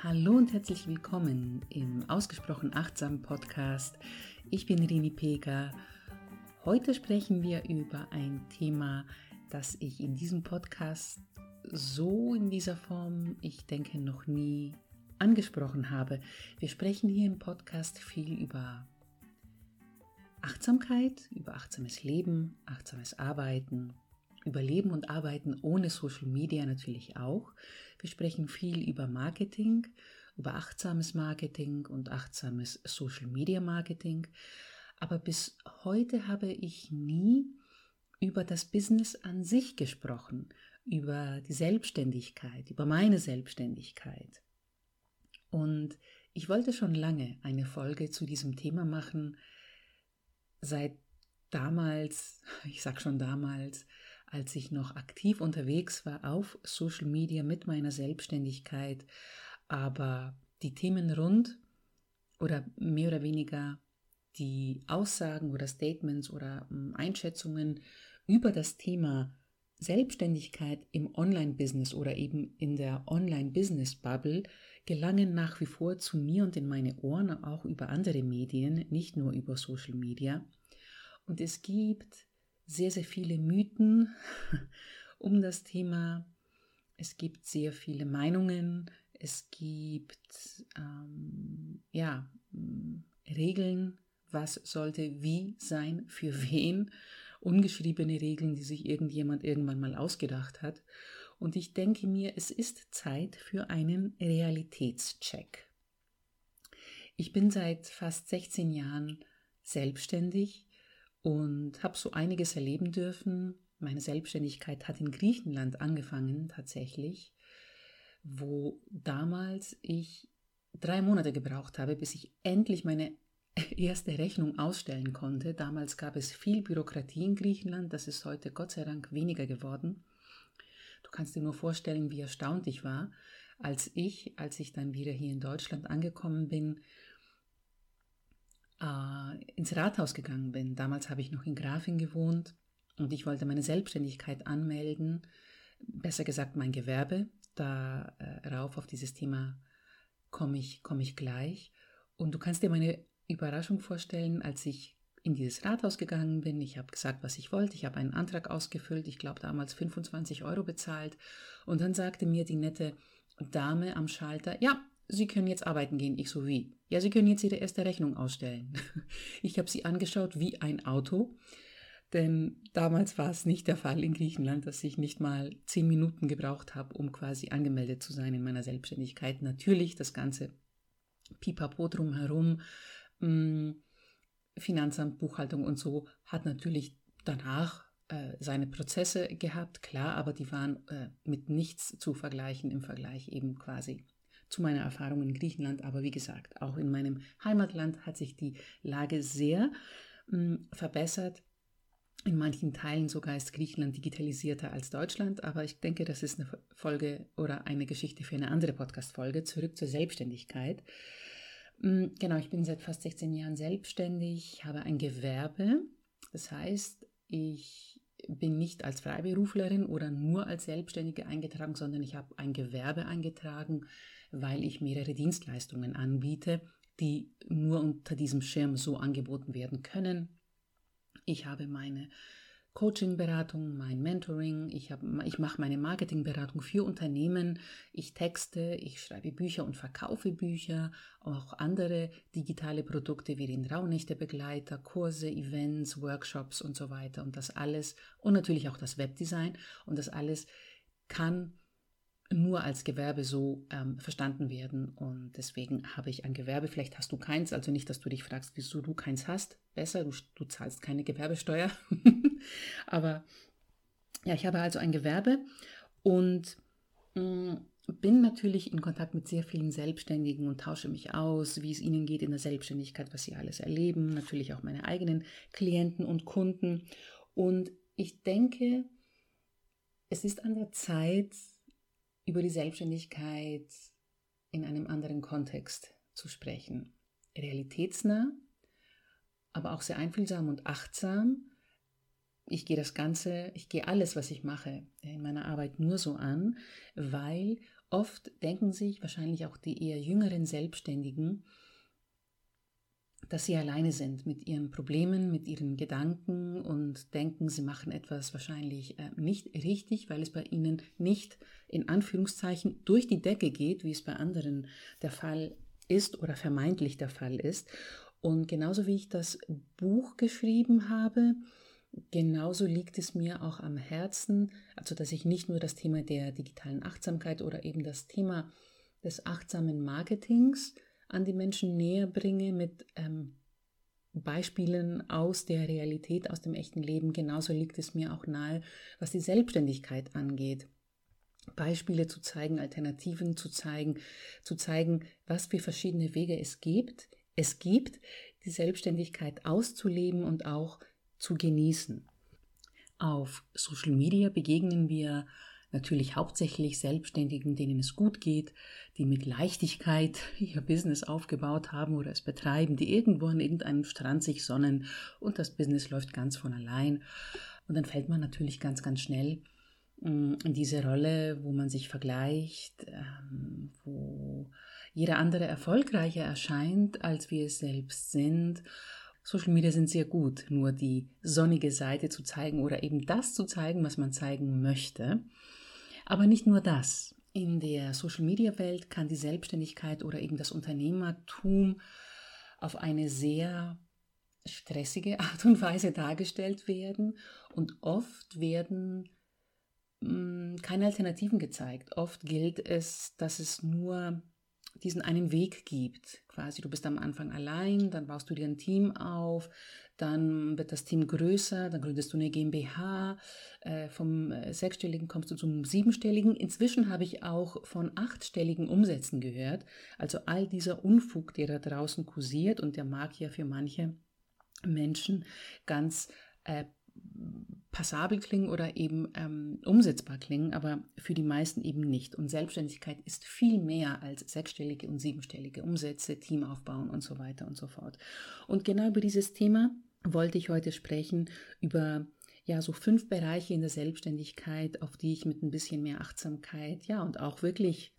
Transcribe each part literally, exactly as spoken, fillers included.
Hallo und herzlich willkommen im Ausgesprochen Achtsam Podcast. Ich bin Rini Pega. Heute sprechen wir über ein Thema, das ich in diesem Podcast so in dieser Form, ich denke, noch nie angesprochen habe. Wir sprechen hier im Podcast viel über Achtsamkeit, über achtsames Leben, achtsames Arbeiten, über Leben und Arbeiten ohne Social Media natürlich auch. Wir sprechen viel über Marketing, über achtsames Marketing und achtsames Social Media Marketing. Aber bis heute habe ich nie über das Business an sich gesprochen, über die Selbstständigkeit, über meine Selbstständigkeit. Und ich wollte schon lange eine Folge zu diesem Thema machen, seit damals, ich sag schon damals, als ich noch aktiv unterwegs war auf Social Media mit meiner Selbstständigkeit, aber die Themen rund oder mehr oder weniger die Aussagen oder Statements oder Einschätzungen über das Thema Selbstständigkeit im Online-Business oder eben in der Online-Business-Bubble gelangen nach wie vor zu mir und in meine Ohren, auch über andere Medien, nicht nur über Social Media. Und es gibt sehr, sehr viele Mythen um das Thema. Es gibt sehr viele Meinungen. Es gibt ähm, ja, Regeln, was sollte wie sein, für wen. Ungeschriebene Regeln, die sich irgendjemand irgendwann mal ausgedacht hat. Und ich denke mir, es ist Zeit für einen Realitätscheck. Ich bin seit fast sechzehn Jahren selbstständig und habe so einiges erleben dürfen. Meine Selbstständigkeit hat in Griechenland angefangen tatsächlich, wo damals ich drei Monate gebraucht habe, bis ich endlich meine erste Rechnung ausstellen konnte. Damals gab es viel Bürokratie in Griechenland, das ist heute Gott sei Dank weniger geworden. Du kannst dir nur vorstellen, wie erstaunt ich war, als ich, als ich dann wieder hier in Deutschland angekommen bin, ins Rathaus gegangen bin. Damals habe ich noch in Grafing gewohnt und ich wollte meine Selbstständigkeit anmelden, besser gesagt mein Gewerbe. Darauf, auf dieses Thema komme ich, komme ich gleich. Und du kannst dir meine Überraschung vorstellen, als ich in dieses Rathaus gegangen bin. Ich habe gesagt, was ich wollte. Ich habe einen Antrag ausgefüllt. Ich glaube, damals fünfundzwanzig Euro bezahlt. Und dann sagte mir die nette Dame am Schalter, ja, Sie können jetzt arbeiten gehen. Ich so, wie? Ja, Sie können jetzt Ihre erste Rechnung ausstellen. Ich habe sie angeschaut wie ein Auto, denn damals war es nicht der Fall in Griechenland, dass ich nicht mal zehn Minuten gebraucht habe, um quasi angemeldet zu sein in meiner Selbstständigkeit. Natürlich das ganze Pipapo drumherum, mh, Finanzamt, Buchhaltung und so, hat natürlich danach äh, seine Prozesse gehabt, klar, aber die waren äh, mit nichts zu vergleichen im Vergleich eben quasi zu meiner Erfahrung in Griechenland. Aber wie gesagt, auch in meinem Heimatland hat sich die Lage sehr mh, verbessert. In manchen Teilen sogar ist Griechenland digitalisierter als Deutschland, aber ich denke, das ist eine Folge oder eine Geschichte für eine andere Podcast-Folge. Zurück zur Selbstständigkeit. Genau, ich bin seit fast sechzehn Jahren selbstständig, habe ein Gewerbe. Das heißt, ich bin nicht als Freiberuflerin oder nur als Selbstständige eingetragen, sondern ich habe ein Gewerbe eingetragen, weil ich mehrere Dienstleistungen anbiete, die nur unter diesem Schirm so angeboten werden können. Ich habe meine Coaching-Beratung, mein Mentoring, ich, habe, ich mache meine Marketing-Beratung für Unternehmen, ich texte, ich schreibe Bücher und verkaufe Bücher, auch andere digitale Produkte wie den Rauhnächte-Begleiter, Kurse, Events, Workshops und so weiter und das alles und natürlich auch das Webdesign und das alles kann nur als Gewerbe so ähm, verstanden werden und deswegen habe ich ein Gewerbe, vielleicht hast du keins, also nicht, dass du dich fragst, wieso du keins hast, besser, du, du zahlst keine Gewerbesteuer, aber ja, ich habe also ein Gewerbe und mh, bin natürlich in Kontakt mit sehr vielen Selbstständigen und tausche mich aus, wie es ihnen geht in der Selbstständigkeit, was sie alles erleben, natürlich auch meine eigenen Klienten und Kunden und ich denke, es ist an der Zeit, über die Selbstständigkeit in einem anderen Kontext zu sprechen. Realitätsnah, aber auch sehr einfühlsam und achtsam. Ich gehe das Ganze, ich gehe alles, was ich mache in meiner Arbeit nur so an, weil Oft denken sich wahrscheinlich auch die eher jüngeren Selbstständigen, dass sie alleine sind mit ihren Problemen, mit ihren Gedanken und denken, sie machen etwas wahrscheinlich äh, nicht richtig, weil es bei ihnen nicht in Anführungszeichen durch die Decke geht, wie es bei anderen der Fall ist oder vermeintlich der Fall ist. Und genauso wie ich das Buch geschrieben habe, genauso liegt es mir auch am Herzen, also dass ich nicht nur das Thema der digitalen Achtsamkeit oder eben das Thema des achtsamen Marketings an die Menschen näher bringe mit ähm, Beispielen aus der Realität, aus dem echten Leben. Genauso liegt es mir auch nahe, was die Selbstständigkeit angeht. Beispiele zu zeigen, Alternativen zu zeigen, zu zeigen, was für verschiedene Wege es gibt, es gibt, die Selbstständigkeit auszuleben und auch zu genießen. Auf Social Media begegnen wir natürlich hauptsächlich Selbstständigen, denen es gut geht, die mit Leichtigkeit ihr Business aufgebaut haben oder es betreiben, die irgendwo an irgendeinem Strand sich sonnen und das Business läuft ganz von allein. Und dann fällt man natürlich ganz, ganz schnell in diese Rolle, wo man sich vergleicht, wo jeder andere erfolgreicher erscheint, als wir es selbst sind. Social Media sind sehr gut, nur die sonnige Seite zu zeigen oder eben das zu zeigen, was man zeigen möchte. Aber nicht nur das. In der Social Media Welt kann die Selbstständigkeit oder eben das Unternehmertum auf eine sehr stressige Art und Weise dargestellt werden und oft werden mh, keine Alternativen gezeigt. Oft gilt es, dass es nur diesen einen Weg gibt. Quasi, du bist am Anfang allein, dann baust du dir ein Team auf, dann wird das Team größer, dann gründest du eine GmbH, äh, vom sechsstelligen kommst du zum siebenstelligen. Inzwischen habe ich auch von achtstelligen Umsätzen gehört. Also all dieser Unfug, der da draußen kursiert und der mag ja für manche Menschen ganz äh, passabel klingen oder eben ähm, umsetzbar klingen, aber für die meisten eben nicht. Und Selbstständigkeit ist viel mehr als sechsstellige und siebenstellige Umsätze, Team aufbauen und so weiter und so fort. Und genau über dieses Thema wollte ich heute sprechen, über ja so fünf Bereiche in der Selbstständigkeit, auf die ich mit ein bisschen mehr Achtsamkeit, ja und auch wirklich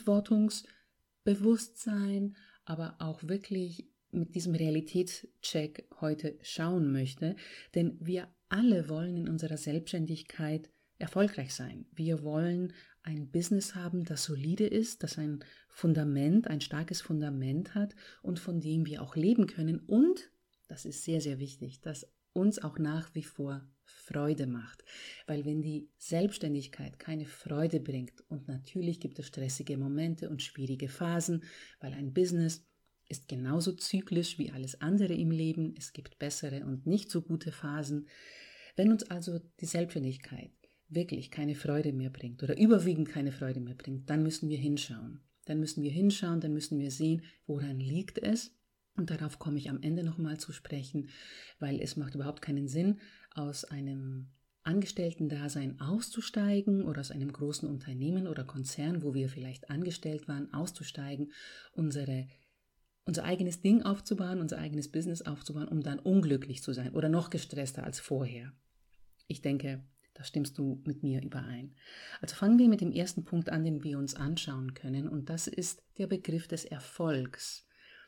Verantwortungsbewusstsein, aber auch wirklich mit diesem Realitätscheck heute schauen möchte, denn wir alle wollen in unserer Selbstständigkeit erfolgreich sein. Wir wollen ein Business haben, das solide ist, das ein Fundament, ein starkes Fundament hat und von dem wir auch leben können und, das ist sehr, sehr wichtig, das uns auch nach wie vor Freude macht. Weil wenn die Selbstständigkeit keine Freude bringt und natürlich gibt es stressige Momente und schwierige Phasen, weil ein Business ist genauso zyklisch wie alles andere im Leben. Es gibt bessere und nicht so gute Phasen. Wenn uns also die Selbstständigkeit wirklich keine Freude mehr bringt oder überwiegend keine Freude mehr bringt, dann müssen wir hinschauen. Dann müssen wir hinschauen, dann müssen wir sehen, woran liegt es. Und darauf komme ich am Ende nochmal zu sprechen, weil es macht überhaupt keinen Sinn, aus einem Angestellten-Dasein auszusteigen oder aus einem großen Unternehmen oder Konzern, wo wir vielleicht angestellt waren, auszusteigen, unsere unser eigenes Ding aufzubauen, unser eigenes Business aufzubauen, um dann unglücklich zu sein oder noch gestresster als vorher. Ich denke, da stimmst du mit mir überein. Also fangen wir mit dem ersten Punkt an, den wir uns anschauen können, und das ist der Begriff des Erfolgs.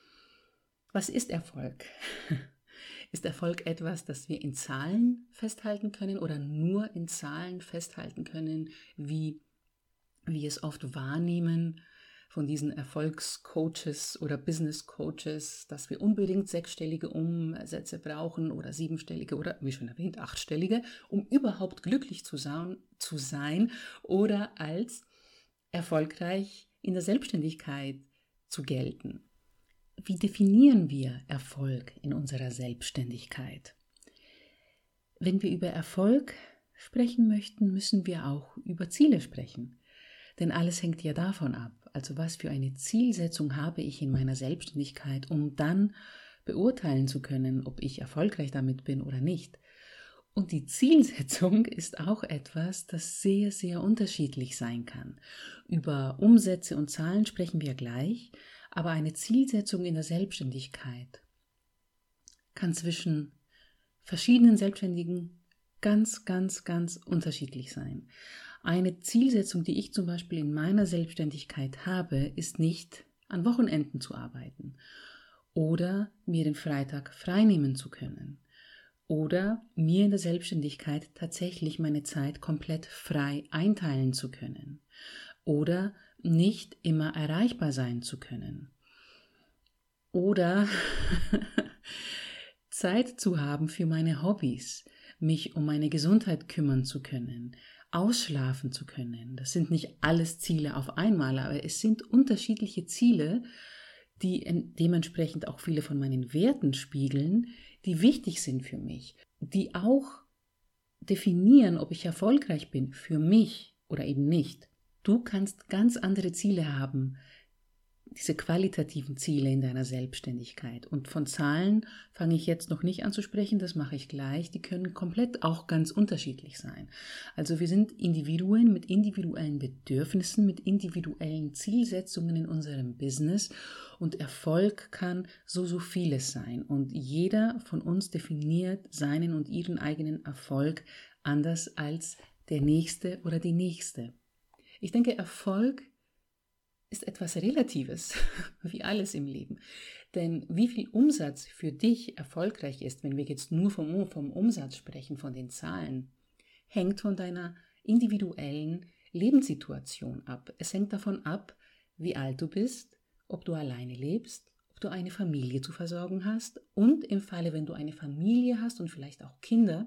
Was ist Erfolg? Ist Erfolg etwas, das wir in Zahlen festhalten können oder nur in Zahlen festhalten können, wie wir es oft wahrnehmen von diesen Erfolgscoaches oder Business-Coaches, dass wir unbedingt sechsstellige Umsätze brauchen oder siebenstellige oder, wie schon erwähnt, achtstellige, um überhaupt glücklich zu sein, zu sein oder als erfolgreich in der Selbstständigkeit zu gelten. Wie definieren wir Erfolg in unserer Selbstständigkeit? Wenn wir über Erfolg sprechen möchten, müssen wir auch über Ziele sprechen. Denn alles hängt ja davon ab. Also was für eine Zielsetzung habe ich in meiner Selbstständigkeit, um dann beurteilen zu können, ob ich erfolgreich damit bin oder nicht. Und die Zielsetzung ist auch etwas, das sehr, sehr unterschiedlich sein kann. Über Umsätze und Zahlen sprechen wir gleich, aber eine Zielsetzung in der Selbstständigkeit kann zwischen verschiedenen Selbstständigen ganz, ganz, ganz unterschiedlich sein. Eine Zielsetzung, die ich zum Beispiel in meiner Selbstständigkeit habe, ist nicht, an Wochenenden zu arbeiten oder mir den Freitag freinehmen zu können oder mir in der Selbstständigkeit tatsächlich meine Zeit komplett frei einteilen zu können oder nicht immer erreichbar sein zu können oder Zeit zu haben für meine Hobbys, mich um meine Gesundheit kümmern zu können, ausschlafen zu können. Das sind nicht alles Ziele auf einmal, aber es sind unterschiedliche Ziele, die dementsprechend auch viele von meinen Werten spiegeln, die wichtig sind für mich, die auch definieren, ob ich erfolgreich bin für mich oder eben nicht. Du kannst ganz andere Ziele haben, diese qualitativen Ziele in deiner Selbstständigkeit. Und von Zahlen fange ich jetzt noch nicht an zu sprechen, das mache ich gleich. Die können komplett auch ganz unterschiedlich sein. Also wir sind Individuen mit individuellen Bedürfnissen, mit individuellen Zielsetzungen in unserem Business und Erfolg kann so, so vieles sein. Und jeder von uns definiert seinen und ihren eigenen Erfolg anders als der Nächste oder die Nächste. Ich denke, Erfolg ist etwas Relatives, wie alles im Leben. Denn wie viel Umsatz für dich erfolgreich ist, wenn wir jetzt nur vom, vom Umsatz sprechen, von den Zahlen, hängt von deiner individuellen Lebenssituation ab. Es hängt davon ab, wie alt du bist, ob du alleine lebst, ob du eine Familie zu versorgen hast und im Falle, wenn du eine Familie hast und vielleicht auch Kinder,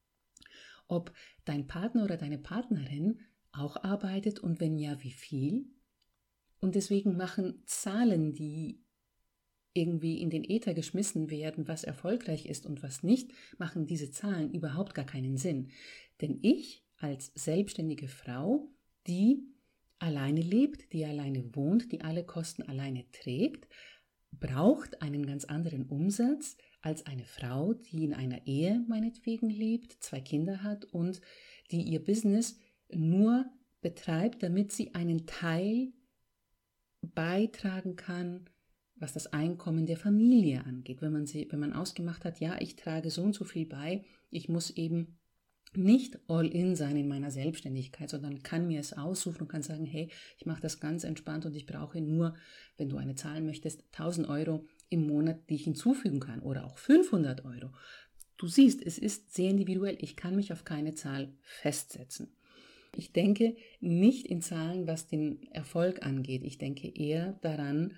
ob dein Partner oder deine Partnerin auch arbeitet und wenn ja, wie viel. Und deswegen machen Zahlen, die irgendwie in den Äther geschmissen werden, was erfolgreich ist und was nicht, machen diese Zahlen überhaupt gar keinen Sinn. Denn ich als selbstständige Frau, die alleine lebt, die alleine wohnt, die alle Kosten alleine trägt, braucht einen ganz anderen Umsatz als eine Frau, die in einer Ehe meinetwegen lebt, zwei Kinder hat und die ihr Business nur betreibt, damit sie einen Teil beitragen kann, was das Einkommen der Familie angeht. Wenn man, sie, wenn man ausgemacht hat, ja, ich trage so und so viel bei, ich muss eben nicht all in sein in meiner Selbstständigkeit, sondern kann mir es aussuchen und kann sagen, hey, ich mache das ganz entspannt und ich brauche nur, wenn du eine zahlen möchtest, tausend Euro im Monat, die ich hinzufügen kann oder auch fünfhundert Euro. Du siehst, es ist sehr individuell. Ich kann mich auf keine Zahl festsetzen. Ich denke nicht in Zahlen, was den Erfolg angeht. Ich denke eher daran,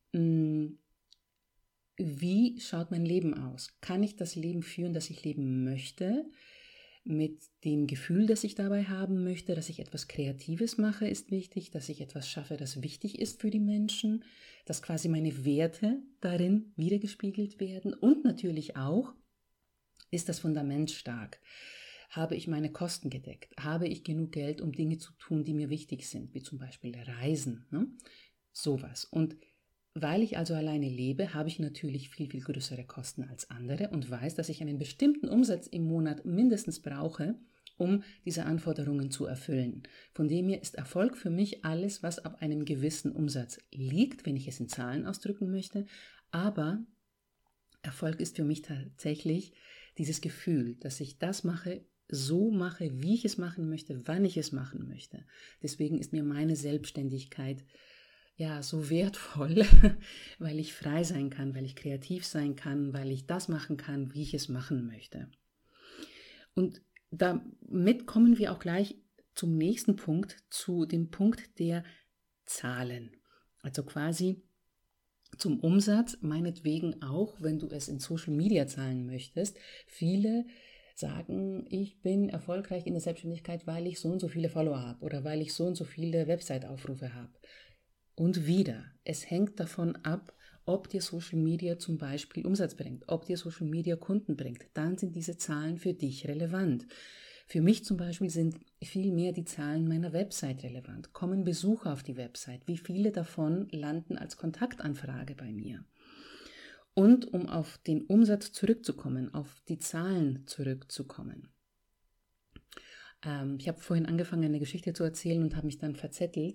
wie schaut mein Leben aus? Kann ich das Leben führen, das ich leben möchte? Mit dem Gefühl, das ich dabei haben möchte, dass ich etwas Kreatives mache, ist wichtig, dass ich etwas schaffe, das wichtig ist für die Menschen, dass quasi meine Werte darin wiedergespiegelt werden und natürlich auch, ist das Fundament stark. Habe ich meine Kosten gedeckt? Habe ich genug Geld, um Dinge zu tun, die mir wichtig sind, wie zum Beispiel Reisen? Ne? Sowas. Und weil ich also alleine lebe, habe ich natürlich viel, viel größere Kosten als andere und weiß, dass ich einen bestimmten Umsatz im Monat mindestens brauche, um diese Anforderungen zu erfüllen. Von dem her ist Erfolg für mich alles, was ab einem gewissen Umsatz liegt, wenn ich es in Zahlen ausdrücken möchte. Aber Erfolg ist für mich tatsächlich dieses Gefühl, dass ich das mache, so mache, wie ich es machen möchte, wann ich es machen möchte. Deswegen ist mir meine Selbstständigkeit ja so wertvoll, weil ich frei sein kann, weil ich kreativ sein kann, weil ich das machen kann, wie ich es machen möchte. Und damit kommen wir auch gleich zum nächsten Punkt, zu dem Punkt der Zahlen. Also quasi zum Umsatz, meinetwegen auch, wenn du es in Social Media zahlen möchtest. Viele sagen, ich bin erfolgreich in der Selbstständigkeit, weil ich so und so viele Follower habe oder weil ich so und so viele Website-Aufrufe habe. Und wieder, es hängt davon ab, ob dir Social Media zum Beispiel Umsatz bringt, ob dir Social Media Kunden bringt. Dann sind diese Zahlen für dich relevant. Für mich zum Beispiel sind viel mehr die Zahlen meiner Website relevant. Kommen Besucher auf die Website? Wie viele davon landen als Kontaktanfrage bei mir? Und um auf den Umsatz zurückzukommen, auf die Zahlen zurückzukommen. Ähm, ich habe vorhin angefangen, eine Geschichte zu erzählen und habe mich dann verzettelt.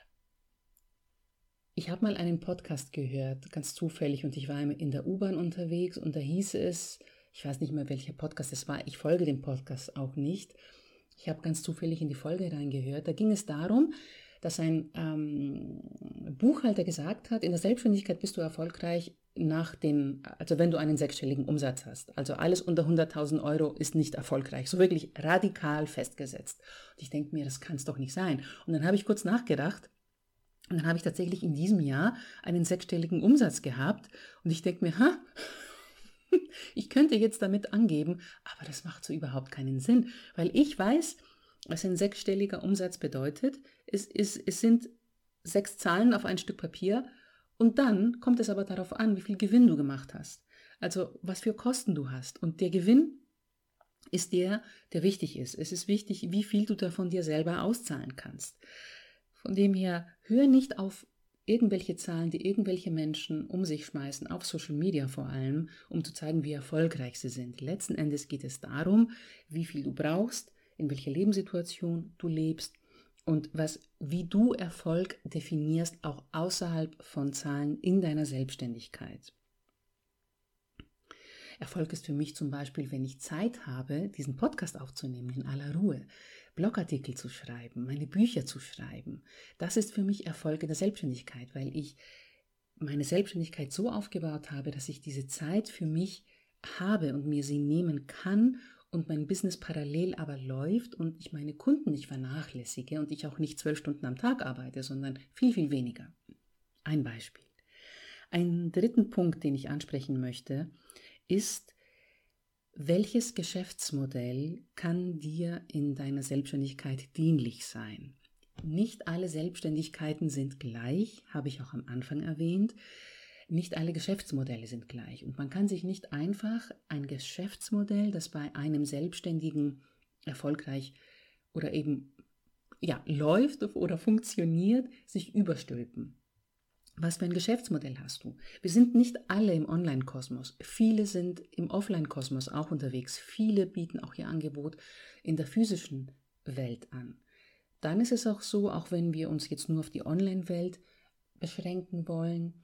Ich habe mal einen Podcast gehört, ganz zufällig, und ich war in der U-Bahn unterwegs und da hieß es, ich weiß nicht mehr, welcher Podcast es war, ich folge dem Podcast auch nicht, Ich habe ganz zufällig in die Folge reingehört. Da ging es darum, dass ein ähm, Buchhalter gesagt hat, in der Selbstständigkeit bist du erfolgreich nach den, also wenn du einen sechsstelligen Umsatz hast. Also alles unter hunderttausend Euro ist nicht erfolgreich. So wirklich radikal festgesetzt. Und ich denke mir, das kann es doch nicht sein. Und dann habe ich kurz nachgedacht. Und dann habe ich tatsächlich in diesem Jahr einen sechsstelligen Umsatz gehabt. Und ich denke mir, ha, ich könnte jetzt damit angeben, aber das macht so überhaupt keinen Sinn, weil ich weiß, was ein sechsstelliger Umsatz bedeutet. Es, es, es sind sechs Zahlen auf ein Stück Papier und dann kommt es aber darauf an, wie viel Gewinn du gemacht hast. Also was für Kosten du hast. Und der Gewinn ist der, der wichtig ist. Es ist wichtig, wie viel du davon dir selber auszahlen kannst. Von dem her, hör nicht auf irgendwelche Zahlen, die irgendwelche Menschen um sich schmeißen, auf Social Media vor allem, um zu zeigen, wie erfolgreich sie sind. Letzten Endes geht es darum, wie viel du brauchst, in welcher Lebenssituation du lebst und was, wie du Erfolg definierst, auch außerhalb von Zahlen in deiner Selbstständigkeit. Erfolg ist für mich zum Beispiel, wenn ich Zeit habe, diesen Podcast aufzunehmen in aller Ruhe, Blogartikel zu schreiben, meine Bücher zu schreiben. Das ist für mich Erfolg in der Selbstständigkeit, weil ich meine Selbstständigkeit so aufgebaut habe, dass ich diese Zeit für mich habe und mir sie nehmen kann und mein Business parallel aber läuft und ich meine Kunden nicht vernachlässige und ich auch nicht zwölf Stunden am Tag arbeite, sondern viel, viel weniger. Ein Beispiel. Einen dritten Punkt, den ich ansprechen möchte, ist, welches Geschäftsmodell kann dir in deiner Selbstständigkeit dienlich sein? Nicht alle Selbstständigkeiten sind gleich, habe ich auch am Anfang erwähnt. Nicht alle Geschäftsmodelle sind gleich. Und man kann sich nicht einfach ein Geschäftsmodell, das bei einem Selbstständigen erfolgreich oder eben ja, läuft oder funktioniert, sich überstülpen. Was für ein Geschäftsmodell hast du? Wir sind nicht alle im Online-Kosmos. Viele sind im Offline-Kosmos auch unterwegs. Viele bieten auch ihr Angebot in der physischen Welt an. Dann ist es auch so, auch wenn wir uns jetzt nur auf die Online-Welt beschränken wollen,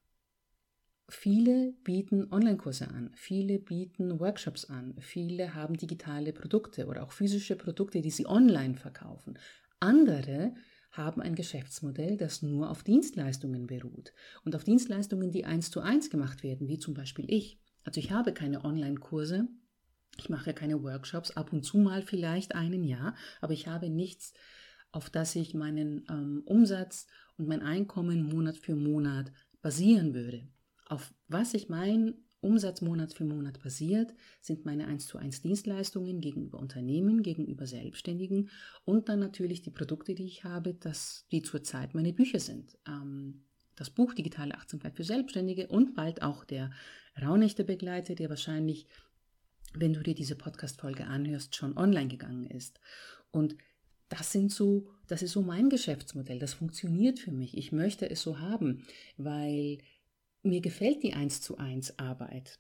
viele bieten Online-Kurse an, viele bieten Workshops an, viele haben digitale Produkte oder auch physische Produkte, die sie online verkaufen. Andere haben ein Geschäftsmodell, das nur auf Dienstleistungen beruht und auf Dienstleistungen, die eins zu eins gemacht werden, wie zum Beispiel ich. Also ich habe keine Online-Kurse, ich mache keine Workshops, ab und zu mal vielleicht einen, ja, aber ich habe nichts, auf das ich meinen ähm, Umsatz und mein Einkommen Monat für Monat basieren würde. Auf was ich mein Umsatz Monat für Monat basiert, sind meine eins zu eins Dienstleistungen gegenüber Unternehmen, gegenüber Selbstständigen und dann natürlich die Produkte, die ich habe, das, die zurzeit meine Bücher sind. Ähm, das Buch Digitale Achtsamkeit für Selbstständige und bald auch der Rauhnächte-Begleiter, der wahrscheinlich, wenn du dir diese Podcast-Folge anhörst, schon online gegangen ist. Und das sind so, das ist so mein Geschäftsmodell, das funktioniert für mich. Ich möchte es so haben, weil mir gefällt die eins zu eins Arbeit.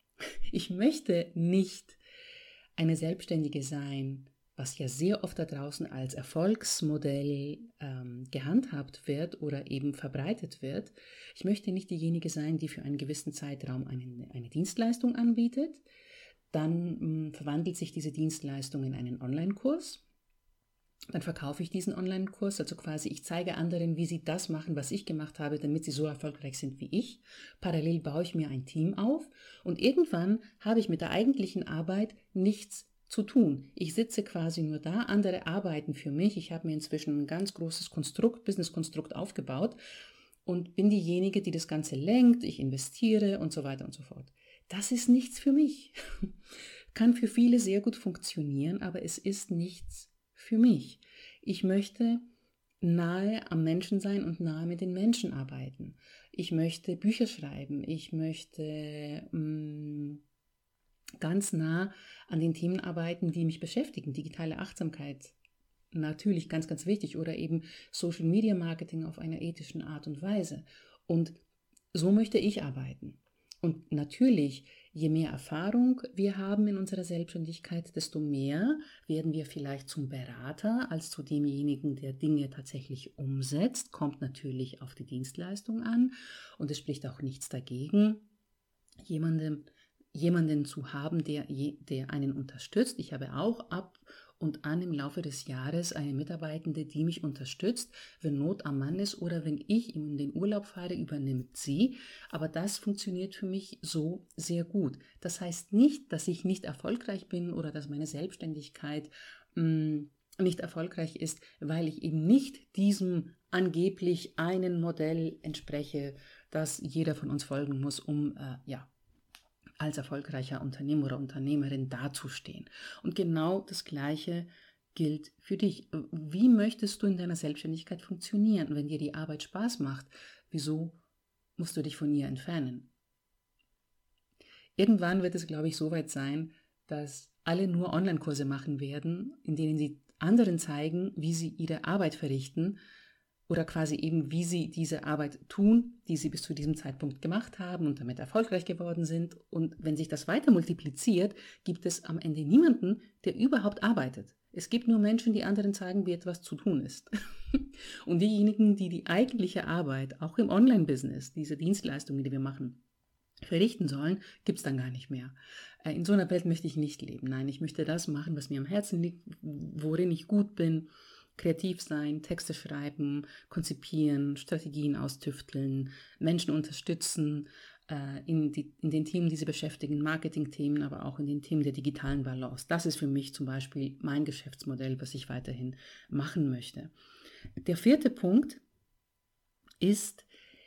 Ich möchte nicht eine Selbstständige sein, was ja sehr oft da draußen als Erfolgsmodell ähm, gehandhabt wird oder eben verbreitet wird. Ich möchte nicht diejenige sein, die für einen gewissen Zeitraum eine, eine Dienstleistung anbietet. Dann mh, verwandelt sich diese Dienstleistung in einen Online-Kurs. Dann verkaufe ich diesen Online-Kurs, also quasi ich zeige anderen, wie sie das machen, was ich gemacht habe, damit sie so erfolgreich sind wie ich. Parallel baue ich mir ein Team auf und irgendwann habe ich mit der eigentlichen Arbeit nichts zu tun. Ich sitze quasi nur da, andere arbeiten für mich. Ich habe mir inzwischen ein ganz großes Konstrukt, Business-Konstrukt aufgebaut und bin diejenige, die das Ganze lenkt, ich investiere und so weiter und so fort. Das ist nichts für mich. Kann für viele sehr gut funktionieren, aber es ist nichts für mich. Ich möchte nahe am Menschen sein und nahe mit den Menschen arbeiten. Ich möchte Bücher schreiben. Ich möchte mh, ganz nah an den Themen arbeiten, die mich beschäftigen. Digitale Achtsamkeit, natürlich ganz, ganz wichtig. Oder eben Social Media Marketing auf einer ethischen Art und Weise. Und so möchte ich arbeiten. Und natürlich, je mehr Erfahrung wir haben in unserer Selbstständigkeit, desto mehr werden wir vielleicht zum Berater als zu demjenigen, der Dinge tatsächlich umsetzt. Kommt natürlich auf die Dienstleistung an und es spricht auch nichts dagegen, jemanden, jemanden zu haben, der, der einen unterstützt. Ich habe auch ab und an im Laufe des Jahres eine Mitarbeitende, die mich unterstützt, wenn Not am Mann ist oder wenn ich in den Urlaub fahre, übernimmt sie. Aber das funktioniert für mich so sehr gut. Das heißt nicht, dass ich nicht erfolgreich bin oder dass meine Selbstständigkeit mh, nicht erfolgreich ist, weil ich eben nicht diesem angeblich einen Modell entspreche, das jeder von uns folgen muss, um äh, ja, als erfolgreicher Unternehmer oder Unternehmerin dazustehen. Und genau das Gleiche gilt für dich. Wie möchtest du in deiner Selbstständigkeit funktionieren? Wenn dir die Arbeit Spaß macht, wieso musst du dich von ihr entfernen? Irgendwann wird es, glaube ich, so weit sein, dass alle nur Online-Kurse machen werden, in denen sie anderen zeigen, wie sie ihre Arbeit verrichten oder quasi eben, wie sie diese Arbeit tun, die sie bis zu diesem Zeitpunkt gemacht haben und damit erfolgreich geworden sind. Und wenn sich das weiter multipliziert, gibt es am Ende niemanden, der überhaupt arbeitet. Es gibt nur Menschen, die anderen zeigen, wie etwas zu tun ist. Und diejenigen, die die eigentliche Arbeit, auch im Online-Business, diese Dienstleistungen, die wir machen, verrichten sollen, gibt es dann gar nicht mehr. In so einer Welt möchte ich nicht leben. Nein, ich möchte das machen, was mir am Herzen liegt, worin ich gut bin. Kreativ sein, Texte schreiben, konzipieren, Strategien austüfteln, Menschen unterstützen äh, in, die, in den Themen, die sie beschäftigen, Marketing-Themen, aber auch in den Themen der digitalen Balance. Das ist für mich zum Beispiel mein Geschäftsmodell, was ich weiterhin machen möchte. Der vierte Punkt ist,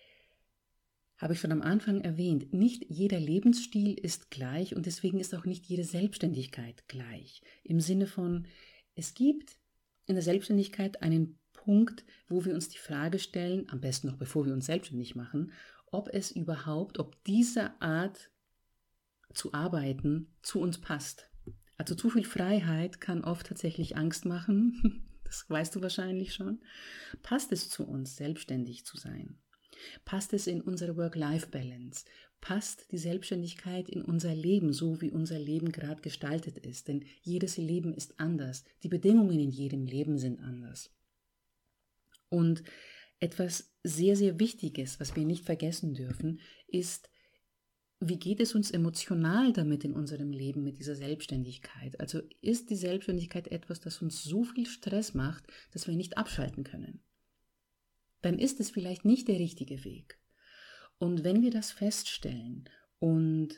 habe ich schon am Anfang erwähnt, nicht jeder Lebensstil ist gleich und deswegen ist auch nicht jede Selbstständigkeit gleich. Im Sinne von, es gibt in der Selbstständigkeit einen Punkt, wo wir uns die Frage stellen, am besten noch bevor wir uns selbstständig machen, ob es überhaupt, ob diese Art zu arbeiten zu uns passt. Also zu viel Freiheit kann oft tatsächlich Angst machen, das weißt du wahrscheinlich schon. Passt es zu uns, selbstständig zu sein? Passt es in unsere Work-Life-Balance? Passt die Selbstständigkeit in unser Leben, so wie unser Leben gerade gestaltet ist? Denn jedes Leben ist anders. Die Bedingungen in jedem Leben sind anders. Und etwas sehr, sehr Wichtiges, was wir nicht vergessen dürfen, ist, wie geht es uns emotional damit in unserem Leben mit dieser Selbstständigkeit? Also ist die Selbstständigkeit etwas, das uns so viel Stress macht, dass wir nicht abschalten können? Dann ist es vielleicht nicht der richtige Weg. Und wenn wir das feststellen und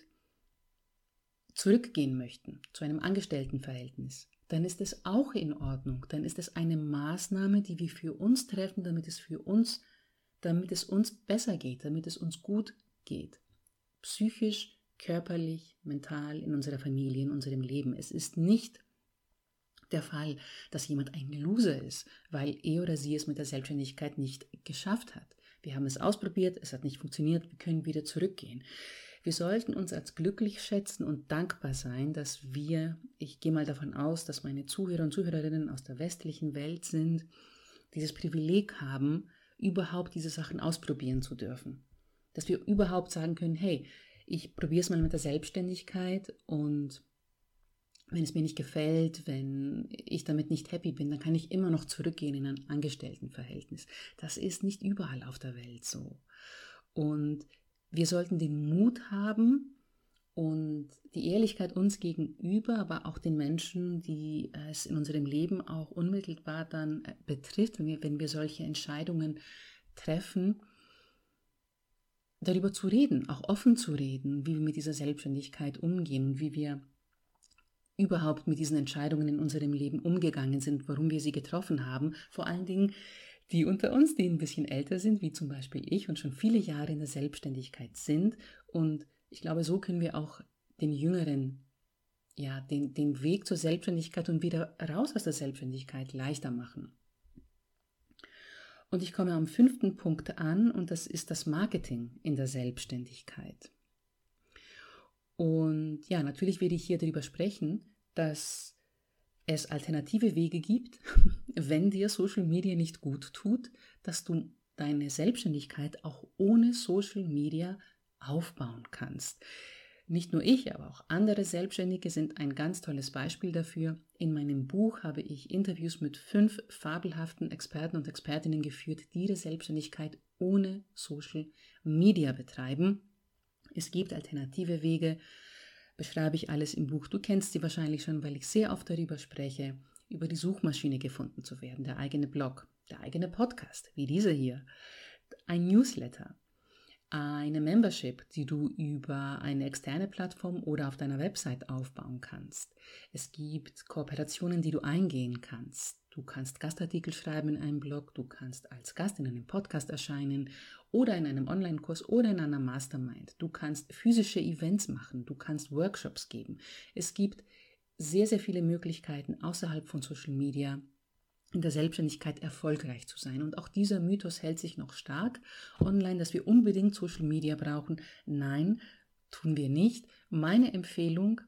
zurückgehen möchten zu einem Angestelltenverhältnis, dann ist es auch in Ordnung. Dann ist es eine Maßnahme, die wir für uns treffen, damit es für uns, damit es uns besser geht, damit es uns gut geht. Psychisch, körperlich, mental, in unserer Familie, in unserem Leben. Es ist nicht der Fall, dass jemand ein Loser ist, weil er oder sie es mit der Selbstständigkeit nicht geschafft hat. Wir haben es ausprobiert, es hat nicht funktioniert, wir können wieder zurückgehen. Wir sollten uns als glücklich schätzen und dankbar sein, dass wir, ich gehe mal davon aus, dass meine Zuhörer und Zuhörerinnen aus der westlichen Welt sind, dieses Privileg haben, überhaupt diese Sachen ausprobieren zu dürfen. Dass wir überhaupt sagen können, hey, ich probiere es mal mit der Selbstständigkeit und wenn es mir nicht gefällt, wenn ich damit nicht happy bin, dann kann ich immer noch zurückgehen in ein Angestelltenverhältnis. Das ist nicht überall auf der Welt so. Und wir sollten den Mut haben und die Ehrlichkeit uns gegenüber, aber auch den Menschen, die es in unserem Leben auch unmittelbar dann betrifft, wenn wir, wenn wir solche Entscheidungen treffen, darüber zu reden, auch offen zu reden, wie wir mit dieser Selbstständigkeit umgehen und wie wir überhaupt mit diesen Entscheidungen in unserem Leben umgegangen sind, warum wir sie getroffen haben. Vor allen Dingen die unter uns, die ein bisschen älter sind, wie zum Beispiel ich und schon viele Jahre in der Selbstständigkeit sind. Und ich glaube, so können wir auch den Jüngeren ja, den, den Weg zur Selbstständigkeit und wieder raus aus der Selbstständigkeit leichter machen. Und ich komme am fünften Punkt an und das ist das Marketing in der Selbstständigkeit. Und ja, natürlich werde ich hier darüber sprechen, dass es alternative Wege gibt, wenn dir Social Media nicht gut tut, dass du deine Selbstständigkeit auch ohne Social Media aufbauen kannst. Nicht nur ich, aber auch andere Selbstständige sind ein ganz tolles Beispiel dafür. In meinem Buch habe ich Interviews mit fünf fabelhaften Experten und Expertinnen geführt, die ihre Selbstständigkeit ohne Social Media betreiben. Es gibt alternative Wege, beschreibe ich alles im Buch. Du kennst sie wahrscheinlich schon, weil ich sehr oft darüber spreche. über die Suchmaschine gefunden zu werden, der eigene Blog, der eigene Podcast, wie dieser hier, ein Newsletter, eine Membership, die du über eine externe Plattform oder auf deiner Website aufbauen kannst. Es gibt Kooperationen, die du eingehen kannst. Du kannst Gastartikel schreiben in einem Blog, du kannst als Gast in einem Podcast erscheinen oder in einem Online-Kurs oder in einer Mastermind. Du kannst physische Events machen, du kannst Workshops geben. Es gibt sehr, sehr viele Möglichkeiten außerhalb von Social Media, in der Selbstständigkeit erfolgreich zu sein. Und auch dieser Mythos hält sich noch stark online, dass wir unbedingt Social Media brauchen. Nein, tun wir nicht. Meine Empfehlung,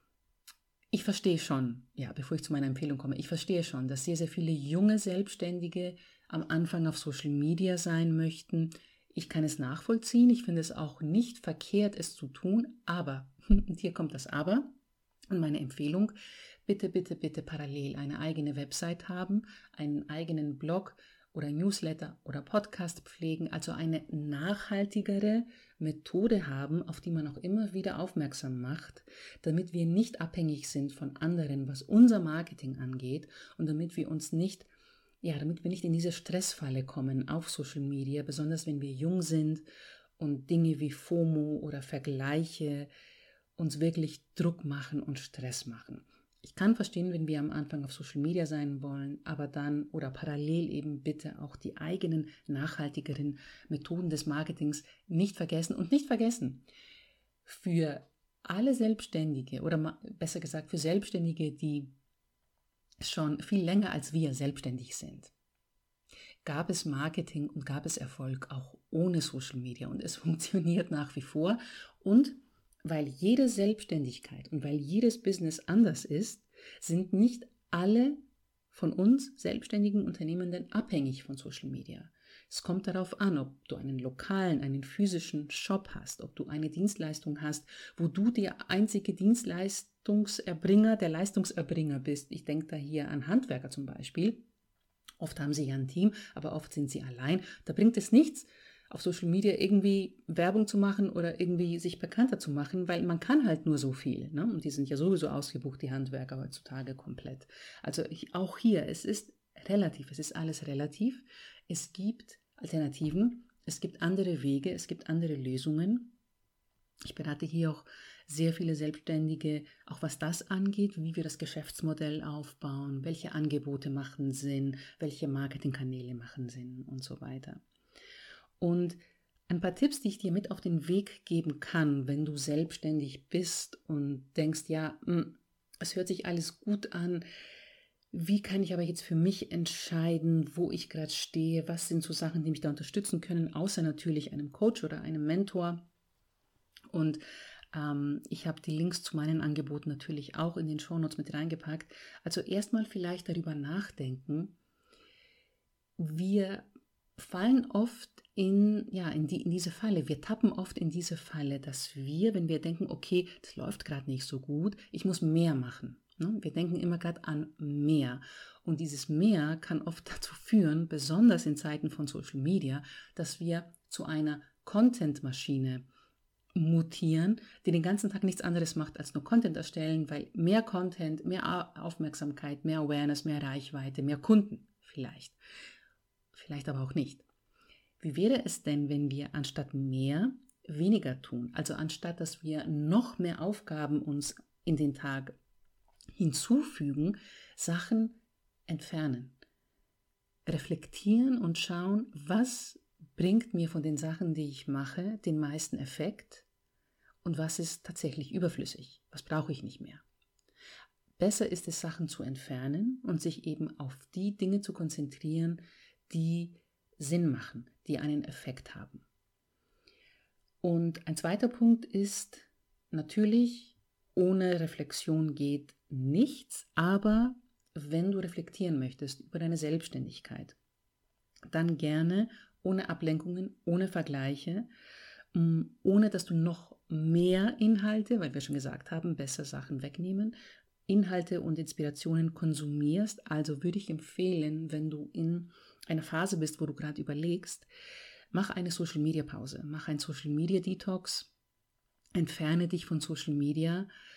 ich verstehe schon, ja, bevor ich zu meiner Empfehlung komme, ich verstehe schon, dass sehr, sehr viele junge Selbstständige am Anfang auf Social Media sein möchten. Ich kann es nachvollziehen. Ich finde es auch nicht verkehrt, es zu tun. Aber, und hier kommt das Aber, und meine Empfehlung, bitte, bitte, bitte parallel eine eigene Website haben, einen eigenen Blog oder Newsletter oder Podcast pflegen, also eine nachhaltigere Methode haben, auf die man auch immer wieder aufmerksam macht, damit wir nicht abhängig sind von anderen, was unser Marketing angeht und damit wir uns nicht, ja, damit wir nicht in diese Stressfalle kommen auf Social Media, besonders wenn wir jung sind und Dinge wie FOMO oder Vergleiche uns wirklich Druck machen und Stress machen. Ich kann verstehen, wenn wir am Anfang auf Social Media sein wollen, aber dann oder parallel eben bitte auch die eigenen nachhaltigeren Methoden des Marketings nicht vergessen und nicht vergessen. Für alle Selbstständige oder besser gesagt für Selbstständige, die schon viel länger als wir selbstständig sind, gab es Marketing und gab es Erfolg auch ohne Social Media und es funktioniert nach wie vor. Und weil jede Selbstständigkeit und weil jedes Business anders ist, sind nicht alle von uns selbstständigen Unternehmenden abhängig von Social Media. Es kommt darauf an, ob du einen lokalen, einen physischen Shop hast, ob du eine Dienstleistung hast, wo du der einzige Dienstleistungserbringer, der Leistungserbringer bist. Ich denke da hier an Handwerker zum Beispiel. Oft haben sie ja ein Team, aber oft sind sie allein. Da bringt es nichts, auf Social Media irgendwie Werbung zu machen oder irgendwie sich bekannter zu machen, weil man kann halt nur so viel. Ne? Und die sind ja sowieso ausgebucht, die Handwerker heutzutage komplett. Also ich, auch hier, es ist relativ, es ist alles relativ. Es gibt Alternativen, es gibt andere Wege, es gibt andere Lösungen. Ich berate hier auch sehr viele Selbstständige, auch was das angeht, wie wir das Geschäftsmodell aufbauen, welche Angebote machen Sinn, welche Marketingkanäle machen Sinn und so weiter. Und ein paar Tipps, die ich dir mit auf den Weg geben kann, wenn du selbstständig bist und denkst, ja, es hört sich alles gut an, wie kann ich aber jetzt für mich entscheiden, wo ich gerade stehe, was sind so Sachen, die mich da unterstützen können, außer natürlich einem Coach oder einem Mentor. Und ähm, ich habe die Links zu meinen Angeboten natürlich auch in den Shownotes mit reingepackt. Also erstmal vielleicht darüber nachdenken. Wir fallen oft in, ja, in, die, in diese Falle. Wir tappen oft in diese Falle, dass wir, wenn wir denken, okay, das läuft gerade nicht so gut, ich muss mehr machen. Ne? Wir denken immer gerade an mehr. Und dieses mehr kann oft dazu führen, besonders in Zeiten von Social Media, dass wir zu einer Content-Maschine mutieren, die den ganzen Tag nichts anderes macht, als nur Content erstellen, weil mehr Content, mehr Aufmerksamkeit, mehr Awareness, mehr Reichweite, mehr Kunden vielleicht. Vielleicht aber auch nicht. Wie wäre es denn, wenn wir anstatt mehr weniger tun? Also anstatt, dass wir noch mehr Aufgaben uns in den Tag hinzufügen, Sachen entfernen. Reflektieren und schauen, was bringt mir von den Sachen, die ich mache, den meisten Effekt und was ist tatsächlich überflüssig, was brauche ich nicht mehr. Besser ist es, Sachen zu entfernen und sich eben auf die Dinge zu konzentrieren, die Sinn machen, die einen Effekt haben. Und ein zweiter Punkt ist natürlich, ohne Reflexion geht nichts, aber wenn du reflektieren möchtest über deine Selbstständigkeit, dann gerne ohne Ablenkungen, ohne Vergleiche, ohne dass du noch mehr Inhalte, weil wir schon gesagt haben, besser Sachen wegnehmen, Inhalte und Inspirationen konsumierst. Also würde ich empfehlen, wenn du in einer Phase bist, wo du gerade überlegst, mach eine Social-Media-Pause, mach einen Social-Media-Detox, entferne dich von Social Media,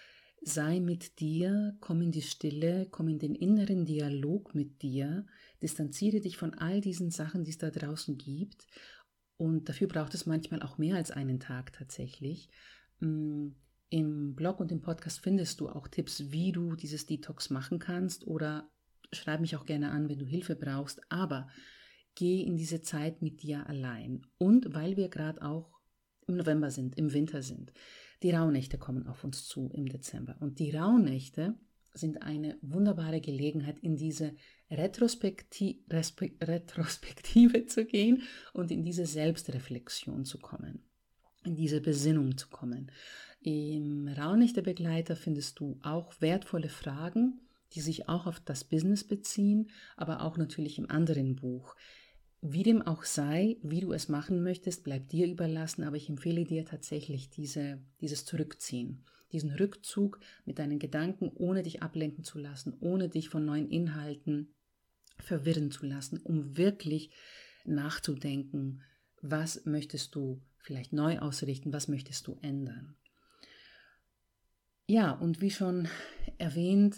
sei mit dir, komm in die Stille, komm in den inneren Dialog mit dir, distanziere dich von all diesen Sachen, die es da draußen gibt. Und dafür braucht es manchmal auch mehr als einen Tag tatsächlich. Im Blog und im Podcast findest du auch Tipps, wie du dieses Detox machen kannst, oder schreib mich auch gerne an, wenn du Hilfe brauchst. Aber geh in diese Zeit mit dir allein. Und weil wir gerade auch im November sind, im Winter sind, die Rauhnächte kommen auf uns zu im Dezember. Und die Rauhnächte sind eine wunderbare Gelegenheit, in diese Retrospekti- Respe- Retrospektive zu gehen und in diese Selbstreflexion zu kommen, in diese Besinnung zu kommen. Im Rauhnächte-Begleiter findest du auch wertvolle Fragen, die sich auch auf das Business beziehen, aber auch natürlich im anderen Buch. Wie dem auch sei, wie du es machen möchtest, bleibt dir überlassen, aber ich empfehle dir tatsächlich diese, dieses Zurückziehen, diesen Rückzug mit deinen Gedanken, ohne dich ablenken zu lassen, ohne dich von neuen Inhalten verwirren zu lassen, um wirklich nachzudenken, was möchtest du vielleicht neu ausrichten, was möchtest du ändern. Ja, und wie schon erwähnt,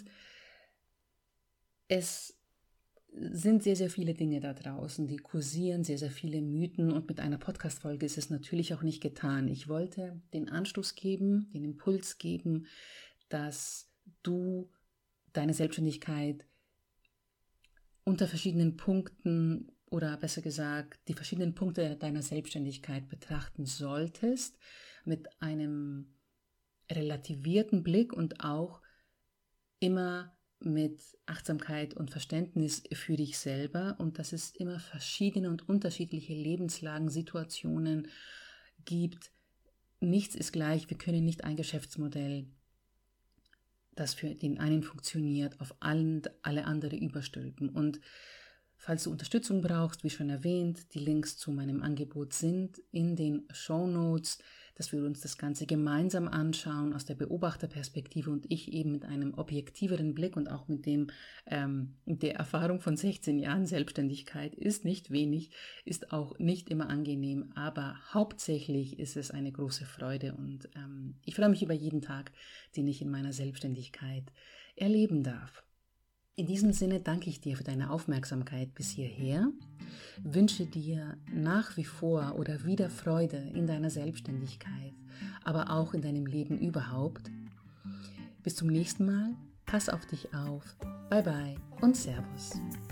es sind sehr, sehr viele Dinge da draußen, die kursieren, sehr, sehr viele Mythen, und mit einer Podcast-Folge ist es natürlich auch nicht getan. Ich wollte den Anstoß geben, den Impuls geben, dass du deine Selbstständigkeit unter verschiedenen Punkten, oder besser gesagt, die verschiedenen Punkte deiner Selbstständigkeit betrachten solltest, mit einem relativierten Blick und auch immer mit Achtsamkeit und Verständnis für dich selber, und dass es immer verschiedene und unterschiedliche Lebenslagen, Situationen gibt. Nichts ist gleich, wir können nicht ein Geschäftsmodell, das für den einen funktioniert, auf allen, alle andere überstülpen. Und falls du Unterstützung brauchst, wie schon erwähnt, die Links zu meinem Angebot sind in den Shownotes, dass wir uns das Ganze gemeinsam anschauen aus der Beobachterperspektive und ich eben mit einem objektiveren Blick und auch mit dem ähm, der Erfahrung von sechzehn Jahren Selbstständigkeit. Ist nicht wenig, ist auch nicht immer angenehm, aber hauptsächlich ist es eine große Freude, und ähm, ich freue mich über jeden Tag, den ich in meiner Selbstständigkeit erleben darf. In diesem Sinne danke ich dir für deine Aufmerksamkeit bis hierher, wünsche dir nach wie vor oder wieder Freude in deiner Selbstständigkeit, aber auch in deinem Leben überhaupt. Bis zum nächsten Mal, pass auf dich auf, bye bye und Servus.